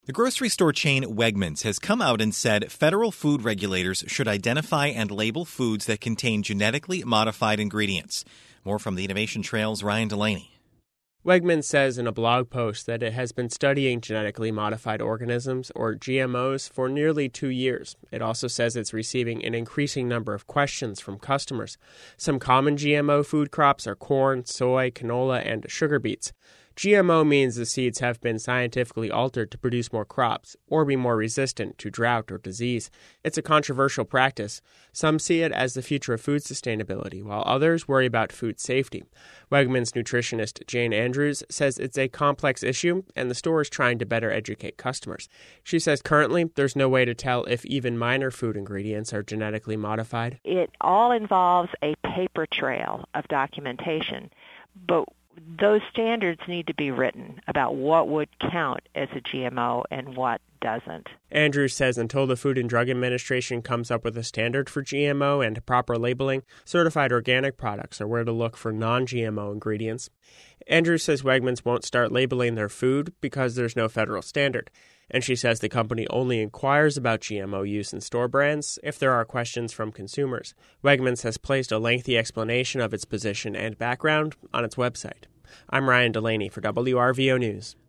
The grocery store chain Wegmans has come out and said federal food regulators should identify and label foods that contain genetically modified ingredients. More from the Innovation Trail's Ryan Delaney. Wegmans says in a blog post that it has been studying genetically modified organisms, or GMOs, for nearly 2 years. It also says it's receiving an increasing number of questions from customers. Some common GMO food crops are corn, soy, canola, and sugar beets. GMO means the seeds have been scientifically altered to produce more crops or be more resistant to drought or disease. It's a controversial practice. Some see it as the future of food sustainability, while others worry about food safety. Wegmans nutritionist Jane Andrews says it's a complex issue, and the store is trying to better educate customers. She says currently there's no way to tell if even minor food ingredients are genetically modified. It all involves a paper trail of documentation, but those standards need to be written about what would count as a GMO and what doesn't. Andrews says until the Food and Drug Administration comes up with a standard for GMO and proper labeling, certified organic products are where to look for non-GMO ingredients. Andrews says Wegmans won't start labeling their food because there's no federal standard. And she says the company only inquires about GMO use in store brands if there are questions from consumers. Wegmans has placed a lengthy explanation of its position and background on its website. I'm Ryan Delaney for WRVO News.